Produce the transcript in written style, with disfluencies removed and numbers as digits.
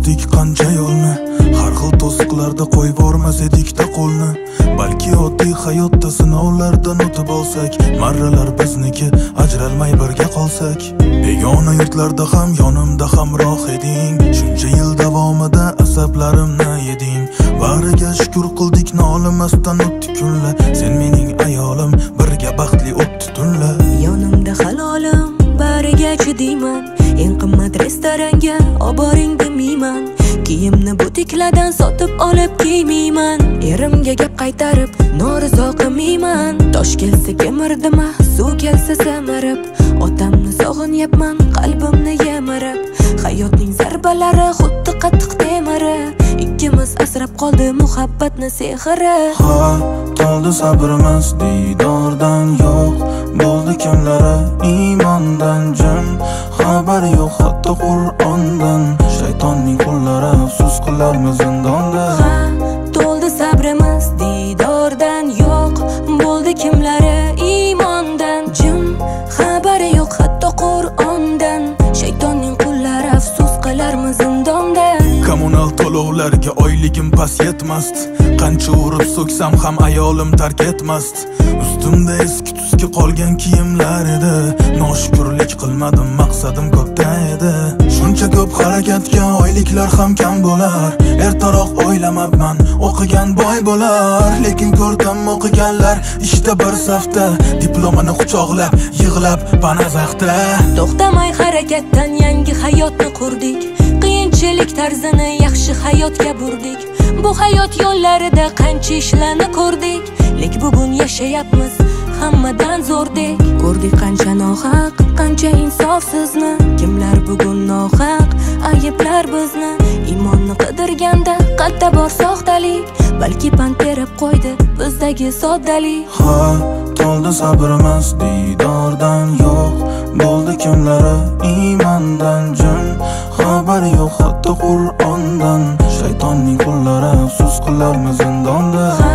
o'tdik qancha yo'lni, har xil to'siqlarda qo'yib bormas edik-da qo'lni. Balki oddiy hayotda sinovlardan o'tib olsak, marralar bizniki, ajralmay birga qolsak. Begona yurtlarda ham yonimda hamroh eding, shuncha yil davomida asablarimni yeding. Bariga shukr qildik, nolimasdan o'tdi kunlar, sen mening ayolim, birga baxtli o'tdi tunlar. Yonimda halolim, bariga chidayman, eng qimmat restoranga oboring demayman. Kiyimni butikladan sotib olib kiymayman, erimga gap qaytarib norizo qilmayman. Tosh kelsa kemirdima, suv kelsa samarib, otamni sog'inyapman qalbimni yamirib. Hayotning zarbalari xuddi qattiq temiri, ikkimiz asrab qoldi muhabbatni sehri. Ha, to'ldi sabrimiz diydordan, yo'q bo'ldi kimlari iymondan. Jim xabari yo'q hatto Qur'ondan, shaytonning qullari afsus qilarmi zindonda. Ha, to'ldi sabrimiz diydordan, yo'q bo'ldi kimlari iymondan. Jim xabari yo'q hatto Qur'ondan, shaytonning qullari afsus qilarmi zindonda. Kommunal to'lovlarga oyligim pas yetmasdi, qancha urib so'ksam ham ayolim tark etmasdi. Ustimda eski tuski qolgan kiyimlar edi, noshukrlik qilmadim, maqsadim katta edi. Shuncha ko'p harakatga oyliklar ham kam bo'lar, ertaroq o'ylamabman o'qigan boy bo'lar. Lekin ko'rdim o'qiganlar ishda bir safda, diplomini quchoqlab yig'lab panazaxda. To'xtamay harakatdan yangi hayotni qurdik, qiyinchilik tarzini yaxshi hayotga burdik. Bu hayot yo'llarida qancha ishlarni ko'rdik, lek bugun yashayapmiz hammadan zo'rdek. Ko'rdik qancha nohaq, qancha insofsizni, kimlar bugun nohaq ayblar bizni. Iymonni qidirganda qayerda bor soxtalik, balki pand berib qo'ydi bizdagi soddalik. Ha, to'ldi sabrimiz diydordan, yo'q bo'ldi kimlari iymondan. Jim xabari yo'q hatto Qur'ondan, shaytonning qullari afsus qilarmi zindonda.